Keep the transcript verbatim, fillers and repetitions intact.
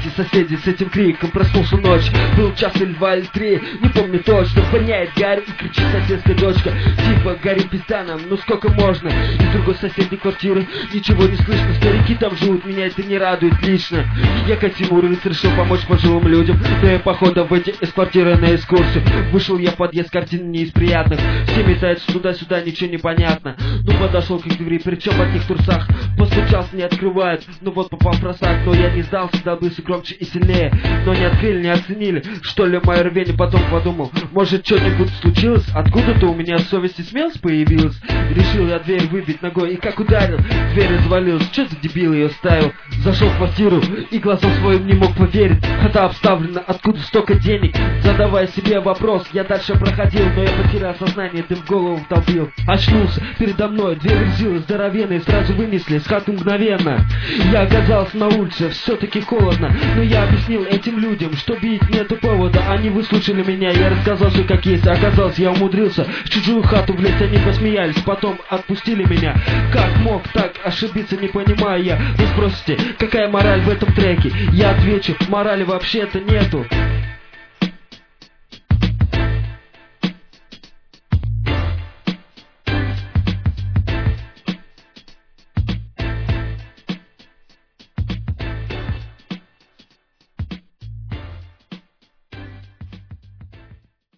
Эти соседи с этим криком проснулся ночь. Был час или два или три, не помню точно. Воняет гарь и кричит соседская дочка: типа, гори пизда нам, ну сколько можно? Из другой соседней квартиры ничего не слышно. Старики там живут, меня это не радует лично. Я как Тимуровец решил помочь пожилым людям. Да и похода в эти из квартиры на экскурсию. Вышел я в подъезд, картины не из приятных. Все метаются туда-сюда, ничего не понятно. Ну подошел к их двери, причем в одних трусах. Постучался, не открывают, ну вот попал в просак. Но я не сдался, добился громче и сильнее. Но не открыли, не оценили, что ли мое рвение. Потом подумал, может что-нибудь случилось? Откуда-то у меня совесть и смелость появилась. Решил я дверь выбить ногой и как ударил, дверь развалилась. Что за дебил ее ставил? Зашел в квартиру и глазом своим не мог поверить. Хата обставлена, откуда столько денег? Задавая себе вопрос, я дальше проходил, но я потерял сознание, дым в голову вдолбил. Очнулся, передо мной дверь резила здоровенные, сразу вынесли с хаты мгновенно. Я оказался на улице, все-таки холодно, но я объяснил этим людям, что бить нету повода. Они выслушали меня, я рассказал все как есть. Оказалось, я умудрился в чужую хату влезть, они посмеялись, потом отпустили меня. Как мог так ошибиться, не понимаю я. Вы спросите, какая мораль в этом треке? Я отвечу, морали вообще-то нету.